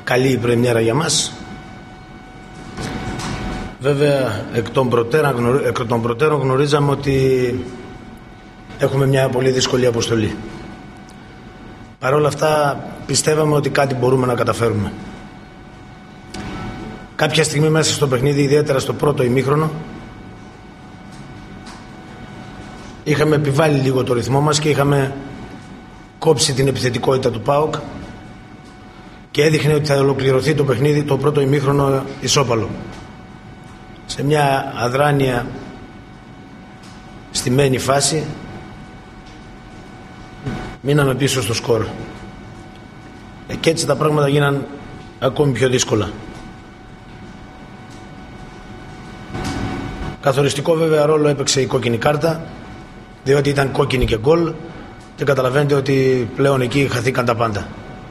καλή πρεμιέρα για μας. Βέβαια, εκ των προτέρων γνωρίζαμε ότι έχουμε μια πολύ δύσκολη αποστολή. Παρ' όλα αυτά, πιστεύαμε ότι κάτι μπορούμε να καταφέρουμε. Κάποια στιγμή μέσα στο παιχνίδι, ιδιαίτερα στο πρώτο ημίχρονο, είχαμε επιβάλει λίγο το ρυθμό μας και είχαμε κόψει την επιθετικότητα του ΠΑΟΚ και έδειχνε ότι θα ολοκληρωθεί το παιχνίδι το πρώτο ημίχρονο ισόπαλο. Σε μια αδράνεια στημένη φάση μείναμε πίσω στο σκορ. Και έτσι τα πράγματα γίναν ακόμη πιο δύσκολα. Καθοριστικό βέβαια ρόλο έπαιξε η κόκκινη κάρτα, διότι ήταν κόκκινη και γκολ και καταλαβαίνετε ότι πλέον εκεί χαθήκαν τα πάντα.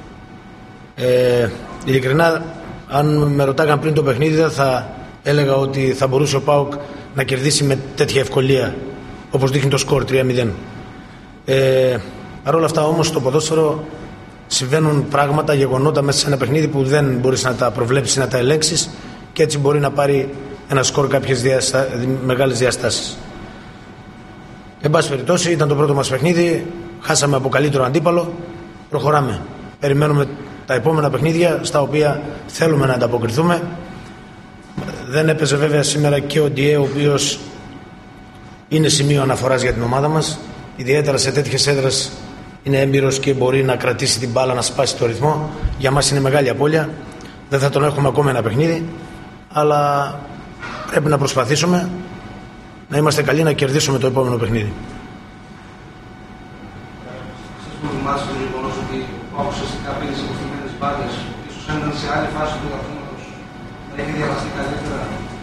Ειλικρινά, αν με ρωτάγαν πριν το παιχνίδι, δεν θα έλεγα ότι θα μπορούσε ο ΠΑΟΚ να κερδίσει με τέτοια ευκολία όπως δείχνει το σκορ 3-0. Παρ' όλα αυτά όμως στο ποδόσφαιρο συμβαίνουν πράγματα, γεγονότα μέσα σε ένα παιχνίδι που δεν μπορείς να τα προβλέψεις, να τα ελέγξεις και έτσι μπορεί να πάρει ένα σκορ κάποιες μεγάλες διαστάσεις. Εν πάση περιπτώσει, ήταν το πρώτο μας παιχνίδι, χάσαμε από καλύτερο αντίπαλο, προχωράμε. Περιμένουμε τα επόμενα παιχνίδια στα οποία θέλουμε να ανταποκριθούμε. Δεν έπαιζε βέβαια σήμερα και ο Ντιέ, ο οποίος είναι σημείο αναφοράς για την ομάδα μας. Ιδιαίτερα σε τέτοιες έδρες είναι έμπειρος και μπορεί να κρατήσει την μπάλα, να σπάσει το ρυθμό. Για μας είναι μεγάλη απώλεια. Δεν θα τον έχουμε ακόμα ένα παιχνίδι, αλλά πρέπει να προσπαθήσουμε να είμαστε καλοί να κερδίσουμε το επόμενο παιχνίδι. Σας προβλημάτισε το γεγονός ότι ο ΠΑΟΚ ουσιαστικά πήρε σε υποστημένες μπάλες, ίσως έναν σε άλλη φάση του πρωταθλήματος να έχει διαβαστεί καλύτερα?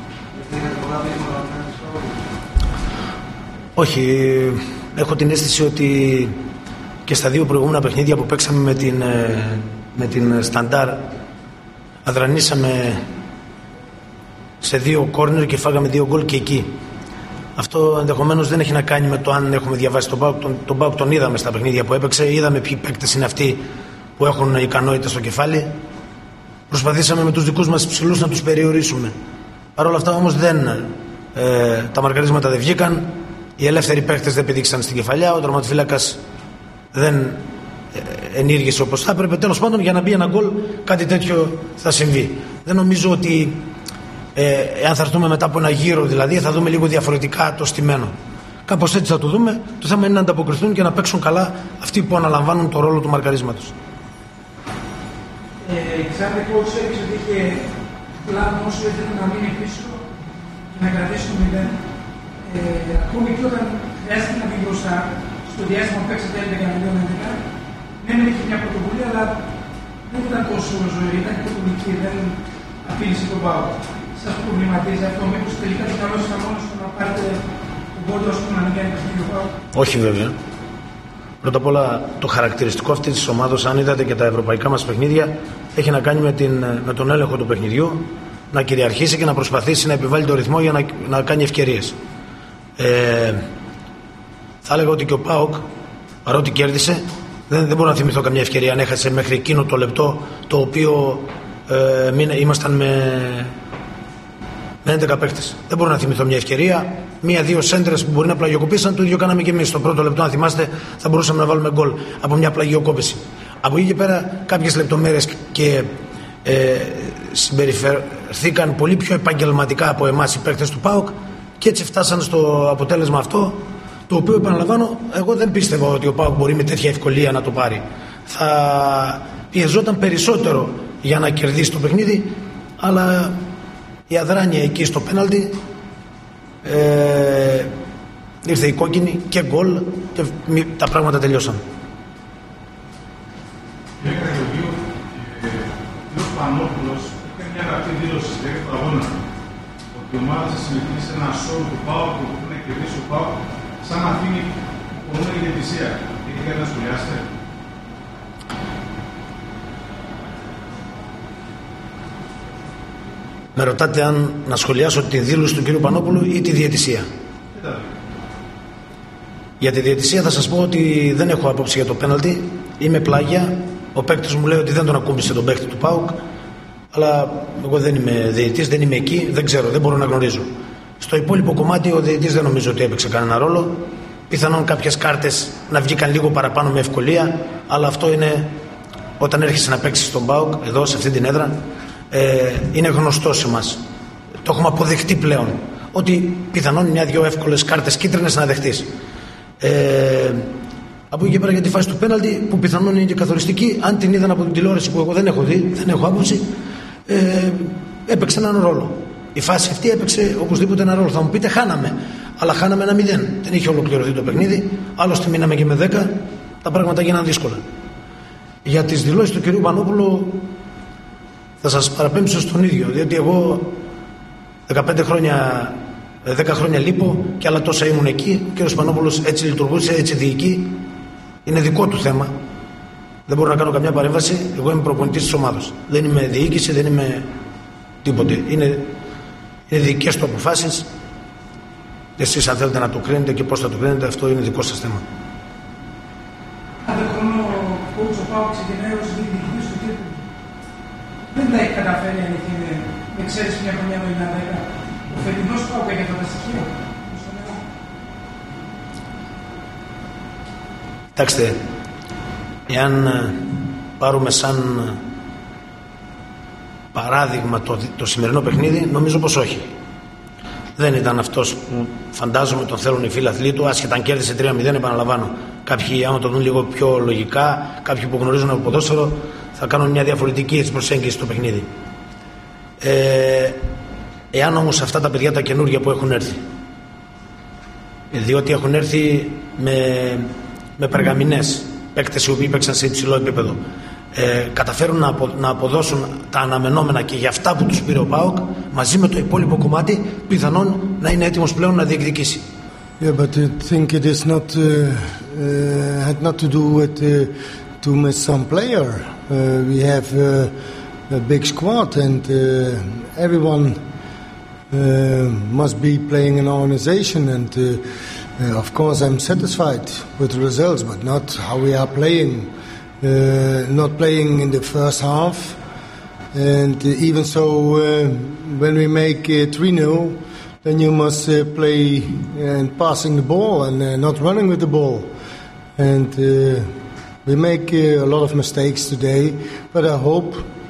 Όχι, έχω την αίσθηση ότι και στα δύο προηγούμενα παιχνίδια που παίξαμε με την Σταντάρ αδρανίσαμε σε 2 κόρνερ και φάγαμε 2 γκολ και εκεί. Αυτό ενδεχομένως δεν έχει να κάνει με το αν έχουμε διαβάσει τον ΠΑΟΚ. Τον ΠΑΟΚ τον είδαμε στα παιχνίδια που έπαιξε, είδαμε ποιοι παίκτες είναι αυτοί που έχουν ικανότητα στο κεφάλι. Προσπαθήσαμε με τους δικούς μας ψηλούς να τους περιορίσουμε. Παρ' όλα αυτά όμως τα μαρκαρίσματα δεν βγήκαν, οι ελεύθεροι παίκτες δεν πηδήξαν στην κεφαλιά, ο τερματοφύλακας δεν ενήργησε όπως θα έπρεπε. Τέλος πάντων, για να μπει ένα γκολ κάτι τέτοιο θα συμβεί. Δεν νομίζω ότι εάν θα έρθουμε μετά από ένα γύρο δηλαδή θα δούμε λίγο διαφορετικά το στημένο. Κάπως έτσι θα το δούμε. Το θέμα είναι να ανταποκριθούν και να παίξουν καλά αυτοί που αναλαμβάνουν το ρόλο του μαρκαρίσματος. Ξέρετε πώς έδειξε ότι είχε πλάνο όσο ήθελε να μείνει πίσω και να κρατήσει το 0. Ακόμη και όταν χρειάστηκε να βγει μπροστά, στο διάστημα που παίξατε 11-11, ναι, μεν είχε μια πρωτοβουλία, αλλά δεν ήταν τόσο ζωή, ήταν πρωτοβουλική, δεν απείλησε τον ΠΑΟΚ. Σας προβληματίζει αυτό, μήπως τελικά το καλό ήταν μόνο στο να πάρετε τον πόντο, ώστε να μην κάνει παιχνίδι ο ΠΑΟΚ? Όχι βέβαια. Πρώτα απ' όλα, το χαρακτηριστικό αυτής της ομάδας, αν είδατε και τα ευρωπαϊκά μας παιχνίδια, έχει να κάνει με τον έλεγχο του παιχνιδιού, να κυριαρχήσει και να προσπαθήσει να επιβάλλει το ρυθμό για να κάνει ευκαιρίες. Θα έλεγα ότι και ο ΠΑΟΚ, παρότι κέρδισε, δεν μπορώ να θυμηθώ καμιά ευκαιρία αν έχασε μέχρι εκείνο το λεπτό το οποίο ήμασταν με 11 παίκτες. Δεν μπορώ να θυμηθώ μια ευκαιρία, 1-2 σέντρες που μπορεί να πλαγιοκοπήσαν. Το ίδιο κάναμε και εμείς. Στο πρώτο λεπτό, αν θυμάστε, θα μπορούσαμε να βάλουμε γκολ από μια πλαγιοκόπηση. Από εκεί και πέρα, κάποιες λεπτομέρειες και συμπεριφερθήκαν πολύ πιο επαγγελματικά από εμάς οι παίκτες του ΠΑΟΚ και έτσι φτάσαν στο αποτέλεσμα αυτό, το οποίο, επαναλαμβάνω, εγώ δεν πίστευα ότι ο ΠΑΟΚ μπορεί με τέτοια ευκολία να το πάρει. Θα πιεζόταν περισσότερο για να κερδίσει το παιχνίδι, αλλά η αδράνεια εκεί στο πέναλτι, ήρθε η κόκκινη και γκολ και τα πράγματα τελειώσαν. Κύριε Καραγιογείου, ο κ. Πανόπουλος έκανε μια γραπτή δήλωση στη διάρκεια του αγώνα ότι η ομάδα σας συμμετείχε σε ένα σόου του ΠΑΟΚ που μπορεί να κερδίσει ο ΠΑΟΚ σαν να αφήνει μόνο η διαιτησία. Έχει κάτι να σχολιάσετε? Με ρωτάτε αν να σχολιάσω τη δήλωση του κ. Πανόπουλου ή τη διαιτησία? Για τη διαιτησία θα σας πω ότι δεν έχω άποψη για το πέναλτι. Είμαι πλάγια. Ο παίκτης μου λέει ότι δεν τον ακούμπησε τον παίκτη του ΠΑΟΚ. Αλλά εγώ δεν είμαι διαιτητής, δεν είμαι εκεί, δεν ξέρω, δεν μπορώ να γνωρίζω. Στο υπόλοιπο κομμάτι ο διαιτητής δεν νομίζω ότι έπαιξε κανένα ρόλο. Πιθανόν κάποιες κάρτες να βγήκαν λίγο παραπάνω με ευκολία, αλλά αυτό είναι όταν έρχεσαι να παίξεις στον ΠΑΟΚ, εδώ σε αυτή την έδρα, είναι γνωστό σε εμάς. Το έχουμε αποδεχτεί πλέον. Ότι πιθανόν μια-δυο εύκολες κάρτες κίτρινες να δεχτείς. Από εκεί και πέρα για τη φάση του πέναλτι, που πιθανόν είναι και καθοριστική, αν την είδαν από την τηλεόραση που εγώ δεν έχω δει, δεν έχω άποψη, έπαιξε έναν ρόλο. Η φάση αυτή έπαιξε οπωσδήποτε έναν ρόλο. Θα μου πείτε, χάναμε. Αλλά χάναμε 1-0. Δεν είχε ολοκληρωθεί το παιχνίδι. Άλλωστε, μείναμε και με 10. Τα πράγματα γίνανε δύσκολα. Για τις δηλώσεις του κ. Πανόπουλου, θα σας παραπέμψω στον ίδιο. Διότι εγώ 10 χρόνια λείπω και άλλα τόσα ήμουν εκεί. Ο κ. Πανόπουλος έτσι λειτουργούσε, έτσι διοικεί. Είναι δικό του θέμα. Δεν μπορώ να κάνω καμιά παρέμβαση. Εγώ είμαι προπονητής της ομάδας. Δεν είμαι διοίκηση, δεν είμαι τίποτε. Είναι δικές του αποφάσεις. Εσείς αν θέλετε να το κρίνετε και πώς θα το κρίνετε, αυτό είναι δικό σας θέμα. Κάθε χρόνο ο coach ο ΠΑΟΚ ξεκινάει ως διοικητής του τύπου. Δεν τα έχει καταφέρει αν είναι με εξαίρεση μια χρονιά το 2010. Ο φετινός ΠΑΟΚ έχει αυτά τα στοιχεία. Κοιτάξτε, εάν πάρουμε σαν παράδειγμα το σημερινό παιχνίδι, νομίζω πως όχι. Δεν ήταν αυτός που φαντάζομαι τον θέλουν οι φίλαθλοί του, άσχετα αν κέρδισε 3-0, επαναλαμβάνω. Κάποιοι, άμα το δουν λίγο πιο λογικά, κάποιοι που γνωρίζουν από ποδόσφαιρο, θα κάνουν μια διαφορετική προσέγγιση στο παιχνίδι. Εάν όμως αυτά τα παιδιά τα καινούργια που έχουν έρθει, διότι έχουν έρθει με περγαμηνές, παίκτες οι οποίοι παίξαν σε υψηλό επίπεδο, καταφέρουν να αποδώσουν τα αναμενόμενα και για αυτά που τους πήρε ο ΠΑΟΚ, μαζί με το υπόλοιπο κομμάτι πιθανόν να είναι έτοιμος πλέον να διεκδικήσει. Yeah, but I think it is not had not to do with to miss some player. We have a big squad and everyone must be playing in an organization and of course I'm satisfied with the results, but not how we are playing. Not playing in the first half, and even so, when we make 3-0, then you must play and passing the ball and not running with the ball. And we make a lot of mistakes today, but I hope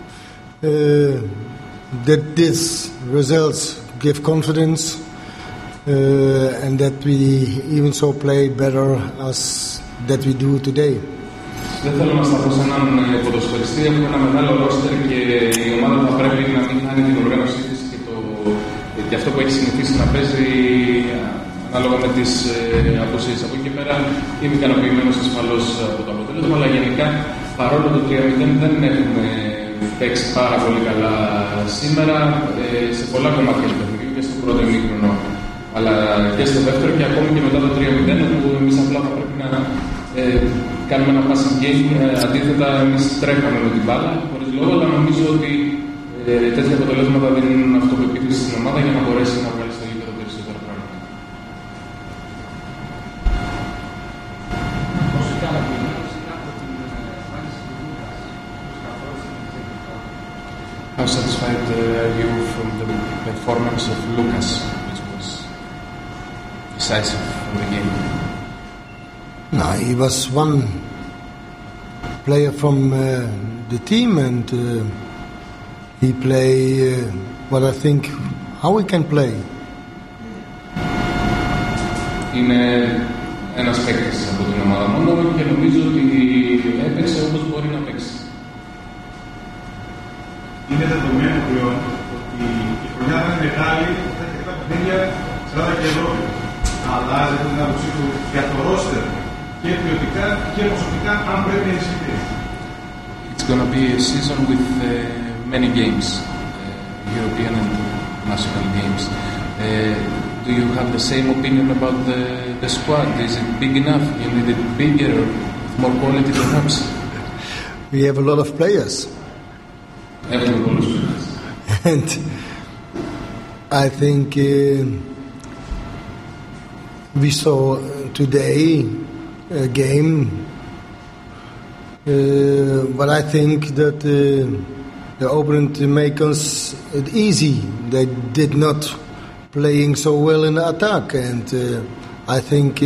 that these results give confidence and that we even so play better as that we do today. Δεν θέλω να σταθώ σε έναν ποδοσφαιριστή. Έχουμε ένα μεγάλο ρόστερ και η ομάδα θα πρέπει να μην χάνει την οργάνωσή της και αυτό που έχει συνηθίσει να παίζει ανάλογα με τις αποσύσεις. Από εκεί και πέρα είμαι ικανοποιημένος ασφαλώς από το αποτέλεσμα, αλλά γενικά παρόλο το 3-0 δεν έχουμε παίξει πάρα πολύ καλά σήμερα σε πολλά κομμάτια του παιχνιδιού και στο πρώτο ημίχρονο, αλλά και στο δεύτερο και ακόμη και μετά το 3-0, όπου εμείς απλά θα πρέπει να κάνουμε ένα passing game. Αντίθετα, εμείς τρέχαμε με την μπάλα χωρίς λόγο, αλλά νομίζω ότι τέτοια αποτελέσματα δίνουν αυτοπεποίθηση στην ομάδα για να μπορέσει να βγάλει στο γήπεδο περισσότερα πράγματα. How satisfied are you from the performance of Lucas, which was decisive for the game? No, he was one player from the team, and he play what I think how we can play. Είναι ένας παίκτης από την ομάδα μόνο και νομίζω ότι έπαιξε όπως μπορεί να παίξει. Είναι δεδομένο πλέον ότι η χρονιά θα είναι μεγάλη, θα έχει αρκετά παιχνίδια σε Ελλάδα και Ευρώπη. Αλλάζεται την άποψή του για το ρόστερ και ποιοτικά και ποσοτικά, αν πρέπει να ενισχυθεί. It's going to be a season with many games, European and national games. Do you have the same opinion about the squad? Is it big enough? You need it bigger, with more quality perhaps? We have a lot of players. And I think we saw today a game, but I think that the opponent make us it easy. They did not playing so well in the attack, and I think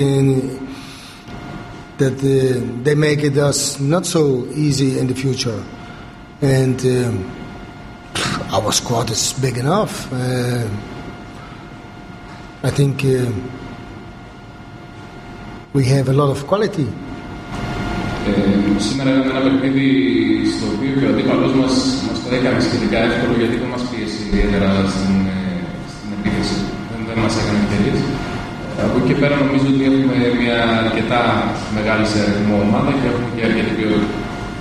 that they make it us not so easy in the future. And our squad is big enough. I think we have a lot of quality. Σήμερα είναι ένα παιχνίδι στο οποίο και ο αντίπαλος μας το έκανε σχετικά εύκολο, γιατί δεν μας πίεσε ιδιαίτερα στην επίθεση. Δεν μας έκανε ευκαιρίες. Από εκεί και πέρα νομίζω ότι έχουμε μια αρκετά μεγάλη σε αριθμό ομάδα και έχουμε και αρκετή ποιότητα.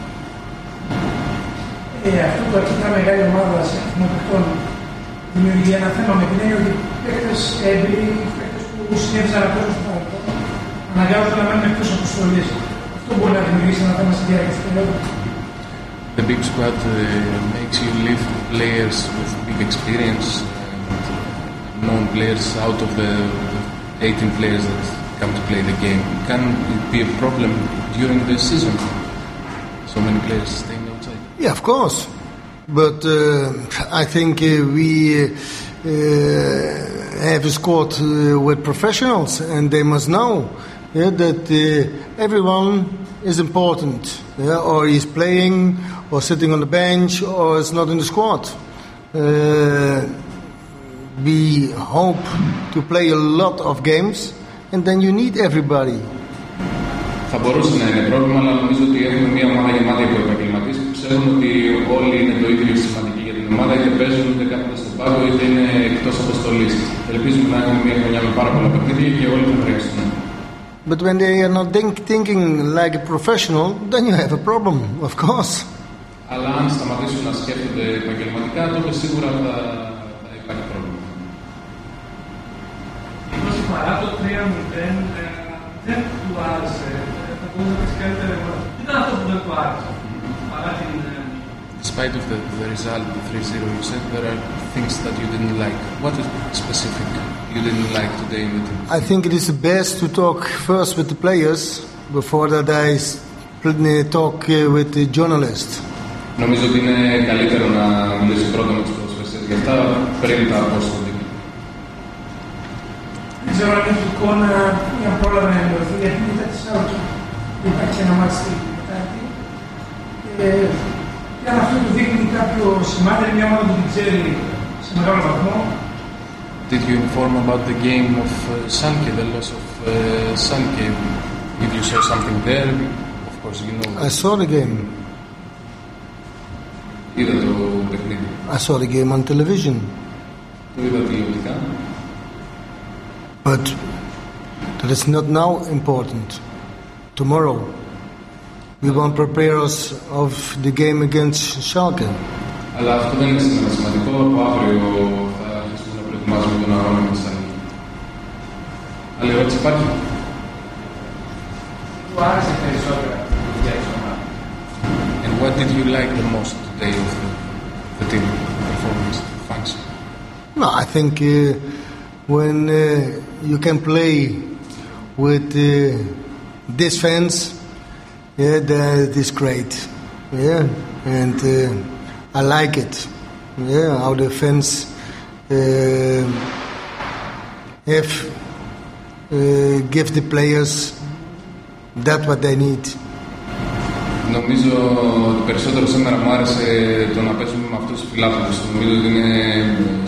Αυτό το αρκετά μεγάλη ομάδα σε αριθμό παιχτών δημιουργεί ένα θέμα με την έννοια ότι παίκτες έμπειροι, παίκτες που συνέβησαν να παίζουν στο παρελθόν, αναγκάζονται να μένουν εκτός αποστολής. Αυτό μπορεί να δημιουργήσει ένα θέμα στη διάρκεια του περίοδου. The big squad makes you leave players with big experience and known players out of the 18 players that come to play the game. Can it be a problem during the season? So many players staying outside. Yeah, of course. But I think we have a squad with professionals, and they must know that everyone is important, or he's playing, or sitting on the bench, or is not in the squad. We hope to play a lot of games, and then you need everybody. Θα μπορούσε να είναι πρόβλημα, αλλά νομίζω ότι έχουμε μια ομάδα γεμάτη από επαγγελματίες που ξέρουν ότι όλοι είναι το ίδιο σημαντικοί για την ομάδα, είτε παίζουν, είτε κάθονται στον πάγκο, είτε είναι εκτός αποστολής. Ελπίζουμε να έχουμε μια χρονιά με πάρα πολλά παιχνίδια και όλοι θα χρειαστούν. But when they are not thinking like a professional, then you have a problem, of course. Αλλά αν σταματήσουν να σκέφτονται επαγγελματικά, τότε σίγουρα θα υπάρχει πρόβλημα. Παρά το 3-0, δεν του άρεσε. Θα μπορούσε να πεις καλύτερα. Τι ήταν αυτό που δεν του άρεσε? Παρά την... Despite of the result, the 3-0, you said there are things that you didn't like. What is specific you didn't like today in the team? I think it is best to talk first with the players before that I talk with the journalists. Νομίζω ότι είναι καλύτερο να μιλήσει πρώτα με τους ποδοσφαιριστές για αυτά πριν τα πω στον τύπο. Δεν ξέρω αν έχει εικόνα ή αν πρόλαβε να ενημερωθεί, γιατί μετά τη Σάουκη υπάρχει ένα μάτι στην Τετάρτη. Και αν αυτό του δείχνει κάποιο σημάδι, μια ομάδα που την ξέρει σε μεγάλο βαθμό. Did you inform about the game of Sanke, the loss of Sanke? Did you saw something there? Of course, you know. I saw the game. Είδα το παιχνίδι. I saw the game on television. Το είδα τηλεοπτικά. But that is not now important. Tomorrow, we want to prepare us of the game against Schalke. Αλλά αυτό δεν είναι σήμερα σημαντικό. Από αύριο θα αρχίσουμε να προετοιμάζουμε τον αγώνα με τη Schalke. Άλλη ερώτηση υπάρχει? Του άρεσε περισσότερα για η ομάδα? And what did you like the most today of the team performance function? No, I think when you can play with this fans, that is great. Yeah, and I like it. Yeah, how the fans have give the players that what they need. Νομίζω ότι περισσότερο σήμερα μου άρεσε το να παίζουμε με αυτούς τους φιλάθλους. Νομίζω ότι είναι